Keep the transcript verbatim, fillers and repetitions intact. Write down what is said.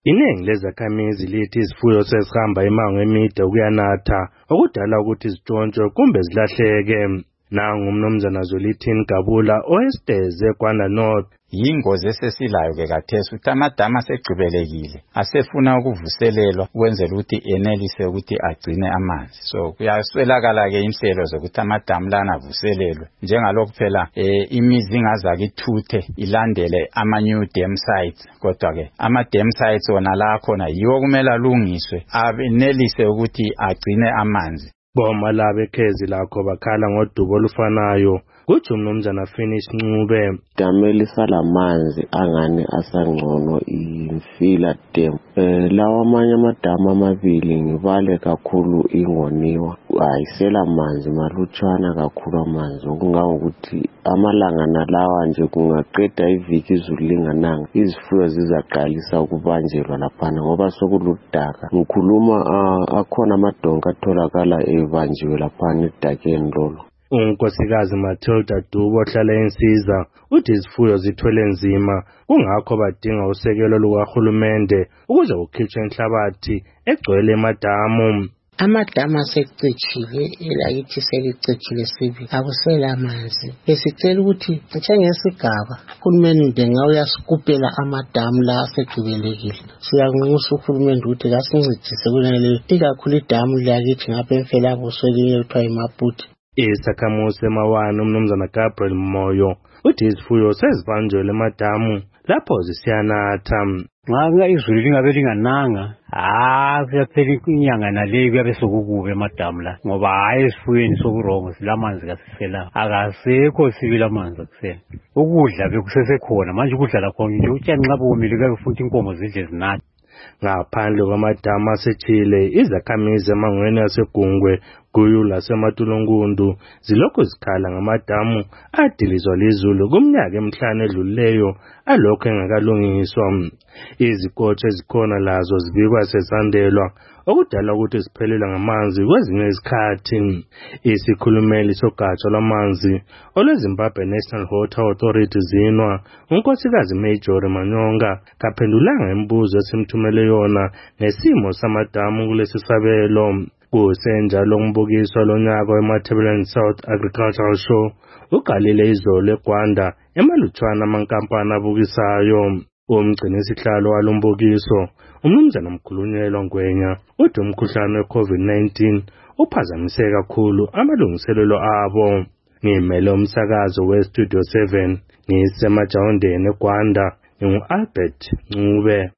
Iningi lezakhamizi lithi izifuyo sesihamba imango emide ukuyanatha okudala ukuthi zitshontshwe kumbe zilahleke. Nangu umnumzana Zwelithini Gabula oesiteze Gwanda North. Yingozi esesilayo ke kathesi ukuthi amadama asegqibelekile asefuna ukuvuselelwa ukwenzela ukuthi enelise ukuthi agcine amanzi. So kuyaswelakala ke inhlelo zokuthi amadamu lana avuselelwe njengalokho phela eh, imizi ingazake ithuthe ilandele ama new dam sites, kodwa ke ama dam sites wona la khona yiwo kumele alungiswe abenelise ukuthi agcine amanzi. Boma labe khezi lakho bakhala ngodubo olufanayo. Kuthi umnumzana Finish Ncube. Dameli salamanzi angani asangcono imfila dam. Eh lawa amanye amadamu amabili ngibale kakhulu ingoniwa. Ayisela manzi malutshwana kakhulu amanzi okungangokuthi amalanga nalawa nje kungaqeda iviki izulu lingananga izifuyo zizaqalisa ukubanjelwa laphana ngoba sokuludaka. Ngikhuluma uh, akhona amadonka atholakala ebanjiwe laphana edakeni lolo. Unkosikazi Matilda Dubo ohlala eNsiza uthi izifuyo zithwele nzima kungakho badinga usekelo lukahulumende ukuze kukhitshwe inhlabathi egcwele emadamu. Amadamu asecitshile elakithi selicitshile sibi akusela amanzi. Besicela ukuthi njengesigaba uhulumende ndenga uyasikupela amadamu la asegqibelekile. Siyanxusa uhulumende ukuthi kasincedise kulelo ikakhulu idamu lakithi ngapha eMfelabuso elinye kuthiwa iMaputi. Isakhamuzi emawani umnumzana Gabriel Moyo uthi izifuyo sezibanjelwe emadamu lapho zisiyanatha. Ngaka izulu lingabe lingananga ah kuyaphela inyanga nale kuyabe sokukube emadamu la ngoba hayi isifuyweni sokurongo silamanzi kasisela akasekho sibila amanzi akusela. Ukudla bekusesekhona manje ukudla lakho nje utshani nxa bomile kuyabe futhi inkomo zidle zinatha. Ngaphandle kwamadamu asethile izakhamizi emangweni yaseGungwe Guyu laseMatulungundu zilokhu zikhala ngamadamu adilizwa lizulu kumnyaka emhlanje edlulileyo alokho engakalungiswa. Izikotshe ezikhona lazo zibikwa sezandelwa okudala ukuthi ziphelelwe ngamanzi kwezinye izikhathi. Isikhulumeli sogatsha lwamanzi olweZimbabwe National Water Authority zinwa unkosikazi Major Manyonga kaphendulanga imibuzo esimthumele yona ngesimo samadamu kulesi sabelo. Kusenjalo umbukiso lonyaka weMatabeleland South Agricultural Show uqalile izolo eGwanda emalutshwana amankampani abukisayo. Umgcinisihlalo walombukiso umnumzana Mkhulunyelwa Ngwenya uthi umkhuhlane weCovid nineteen uphazamise kakhulu amalungiselelo abo. Ngimele umsakazo weStudio seven ngisemajawundeni eGwanda ngingu-Albert Ncube.